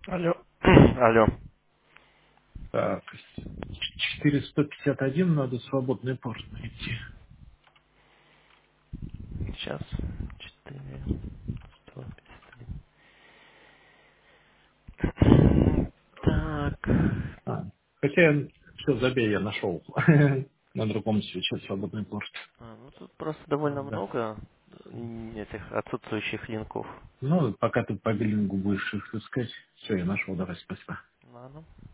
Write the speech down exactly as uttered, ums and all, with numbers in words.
Алло. Алло. Так, четыреста пятьдесят один надо свободный порт найти. Сейчас. Четыре. Сто пятьдесят. Так. А, хотя, все, забей, я нашел. На другом свече свободный порт. А, ну тут просто довольно Да. много м, этих отсутствующих линков. Ну, пока ты по биллингу будешь их искать. Все, я нашел, давай, спасибо. Ладно.